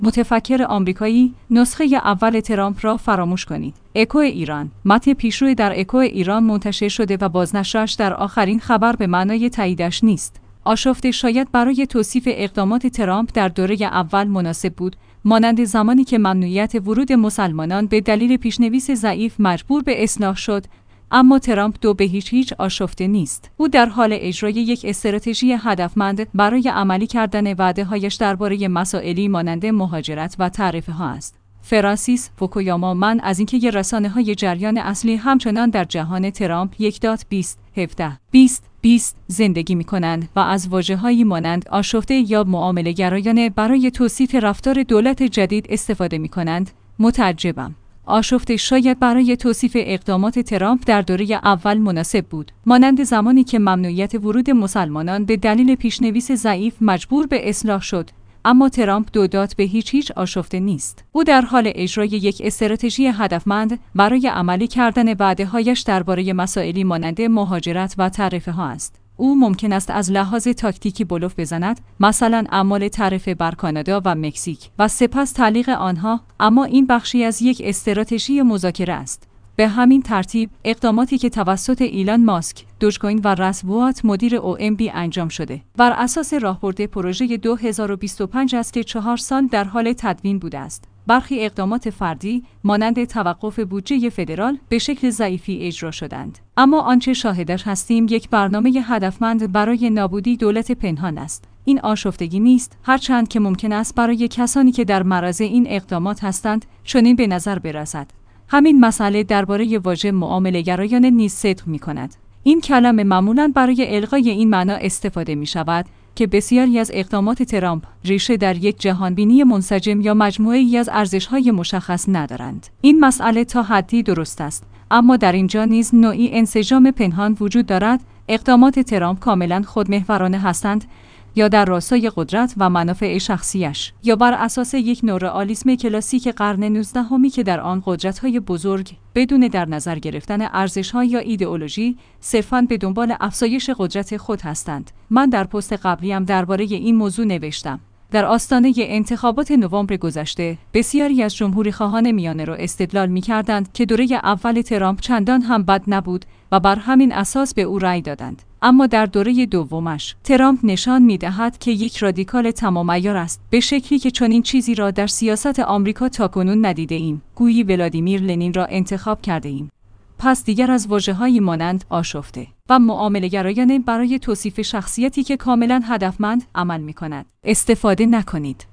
متفکر آمریکایی نسخه اول ترامپ را فراموش کنید. اکو ایران. متن پیشرو در اکو ایران منتشر شده و بازنشرش در آخرین خبر به معنای تاییدش نیست. آشفته شاید برای توصیف اقدامات ترامپ در دوره اول مناسب بود، مانند زمانی که ممنوعیت ورود مسلمانان به دلیل پیشنویس ضعیف مجبور به اصلاح شد، اما ترامپ به هیچ آشفته نیست. او در حال اجرای یک استراتژی هدفمند برای عملی کردن وعده‌هایش درباره مسائلی مانند مهاجرت و تعرفه‌ها است. فرانسیس فوکویاما من از اینکه رسانه‌های جریان اصلی همچنان در جهان ترامپ 1.2017-2020 زندگی می‌کنند و از واژه‌هایی مانند آشفته یا معامله‌گرایانه برای توصیف رفتار دولت جدید استفاده می‌کنند، متعجبم. آشفته شاید برای توصیف اقدامات ترامپ در دوره اول مناسب بود، مانند زمانی که ممنوعیت ورود مسلمانان به دلیل پیشنویس ضعیف مجبور به اصلاح شد، اما ترامپ به هیچ آشفته نیست. او در حال اجرای یک استراتژی هدفمند برای عملی کردن وعده‌هایش درباره مسائلی مانند مهاجرت و تعرفه‌ها است. او ممکن است از لحاظ تاکتیکی بلوف بزند، مثلا اعمال تعرفه بر کانادا و مکزیک و سپس تعلیق آنها، اما این بخشی از یک استراتژی مذاکره است. به همین ترتیب، اقداماتی که توسط ایلان ماسک، دوجکوین و راس ووات مدیر OMB انجام شده، بر اساس راهبرد پروژه 2025 است که 4 سال در حال تدوین بوده است. برخی اقدامات فردی، مانند توقف بودجه فدرال، به شکل ضعیفی اجرا شدند. اما آنچه شاهدش هستیم یک برنامه هدفمند برای نابودی دولت پنهان است. این آشفتگی نیست، هرچند که ممکن است برای کسانی که در معرض این اقدامات هستند، چنین به نظر برسد. همین مسئله درباره واژه معامله‌گرایانه نیز صدق می‌کند. این کلمه معمولاً برای الغای این معنا استفاده می‌شود که بسیاری از اقدامات ترامپ ریشه در یک جهانبینی منسجم یا مجموعه‌ای از ارزش‌های مشخص ندارند. این مسئله تا حدی درست است، اما در اینجا نیز نوعی انسجام پنهان وجود دارد. اقدامات ترامپ کاملاً خودمحورانه هستند، یا در راستای قدرت و منافع شخصیش، یا بر اساس یک نوع رئالیسم کلاسیک قرن 19 که در آن قدرت‌های بزرگ بدون در نظر گرفتن ارزش‌ها یا ایدئولوژی صرفاً به دنبال افزایش قدرت خود هستند. من در پست قبلیم درباره این موضوع نوشتم. در آستانه انتخابات نوامبر گذشته، بسیاری از جمهوری‌خواهان میانه رو استدلال می‌کردند که دوره اول ترامپ چندان هم بد نبود و بر همین اساس به او رأی دادند. اما در دوره دومش، ترامپ نشان می‌دهد که یک رادیکال تمام عیار است، به شکلی که چنین چیزی را در سیاست آمریکا تاکنون ندیده ایم. گویی ولادیمیر لنین را انتخاب کرده ایم. پس دیگر از واژه‌هایی مانند آشفته و معامله‌گرایانه برای توصیف شخصیتی که کاملاً هدفمند عمل می‌کند استفاده نکنید.